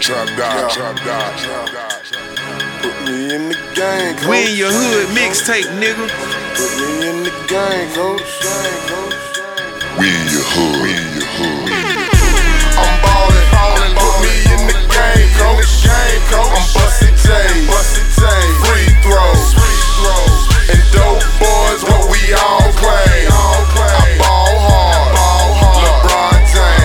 Trap God. Put me in the game, coach. We in your hood mixtape, nigga. Put me in the game, coach. We in your hood. I'm ballin', put me in the game, coach. I'm bustin' J, free throws, and dope boys, what we all claim. I ball hard, LeBron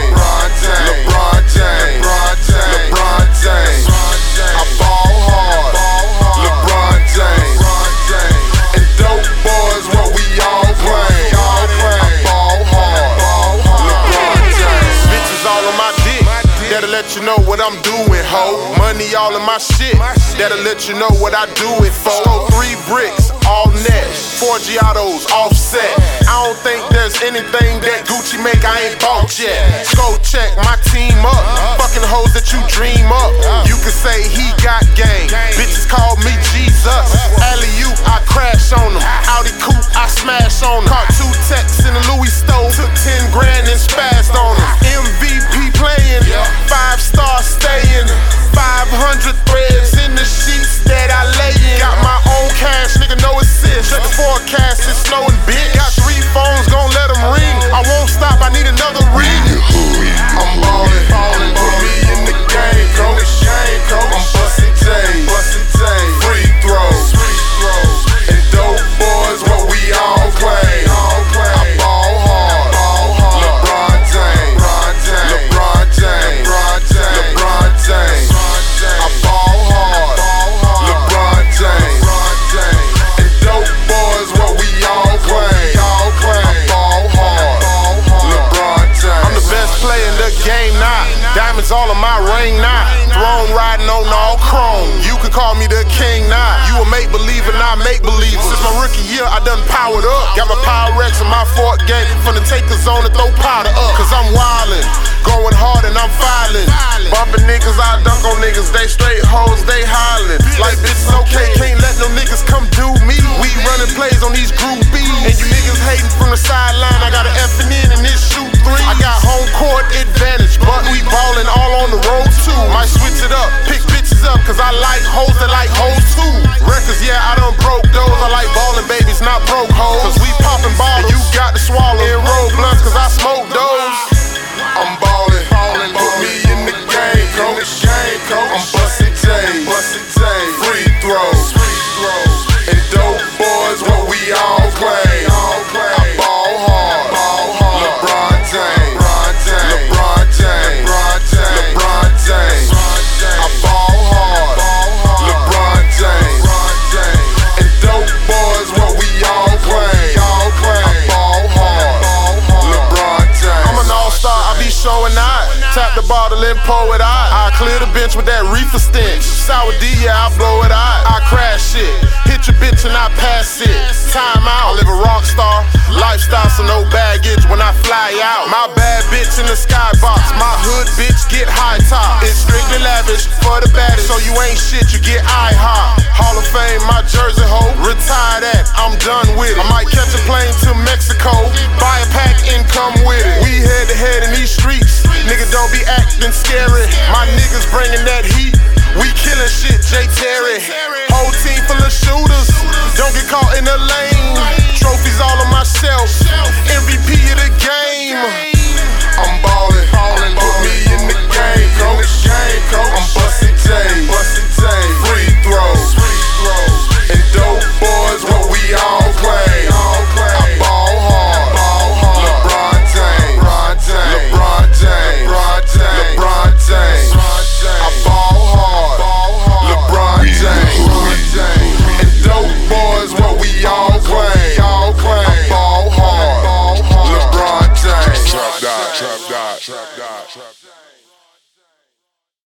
James. I ball hard, LeBron James. And dope boys, what we all claim. I ball hard, LeBron James. Bitches all on my dick, that'll let you know what I'm doing, ho. Money all in my shit, that'll let you know what I do it for. Stole 3 bricks, all net, 4 Giottos, offset. I don't think there's anything that Gucci make I ain't bought yet. Go check my team up, fucking hoes that you dream up. You can say he got game, bitches call me Jesus. Alley-oop, I crash on them. Audi coupe, I smash on them. Caught 2 texts in a Louis stove, took 10 grand and spazzed on them. MVP playing, 5-star staying, 500 threads in the sheets that I lay in. Got my own cash, nigga, no assist. Check the forecast, it's snowing, bitch. Got 3 phones, gon' let them ring. I won't stop, I need another ring. I'm ballin', put me in the game, coach. I'm bustin' J, free throws, and dope boys, what we all claim. I ball hard, LeBron James. I ball hard, LeBron James. And dope boys, what we all claim. I ball hard, LeBron James. I'm the best player in the game now. Diamonds all in my ring now. Throne riding on all chrome. You can call me the king now. You a make believer, not make believer. Since my rookie year, I done powered up. Got my Pyrex and my Fort game from the taker zone to throw powder up. Cause I'm wildin', going hard and I'm filing. Bumping niggas, I dunk on niggas. They straight hoes, they hollin'. Like bitches okay, can't let no niggas come do me. We running plays on these groupies, and you niggas hating from the sideline. I got an F and N and this shoot 3. I got home court advantage, but we ballin' all on the road too. Might switch it up, pick bitches up, cause I like hoes that like hoes too. Records, yeah, I done broke those. I like ballin' babies, not broke hoes. Cause we poppin' bottles, and you got to swallow. And roll blunts, cause I smoke those. I'm ballin', put me in the game, coach. I'm bustin' J, free throws, and dope boys, what we all claim. I ball hard, LeBron James. I ball hard, LeBron James. And dope boys, what we all claim. I ball hard, LeBron James. I'm an all-star, I be showing out. Tap the bottle and pour it out. I clear the bench with that reefer stench. Sour D, yeah, I blow it out. I crash it, hit your bitch and I pass it. Time out, I live a rock star lifestyle, so no baggage when I fly out. My bad bitch in the skybox, my hood bitch get high top. It's strictly lavish for the baddest, so you ain't shit, you get IHOP. Hall of Fame, my jersey hoe, retire that, I'm done with it. I might catch a plane to Mexico, buy a pack and come with it. We head to head in these streets, nigga don't be acting scary. My niggas bringing that heat, we killing shit, J. Terry. Whole team full of shooters, don't get caught in the lane. Trophies all on my shelf,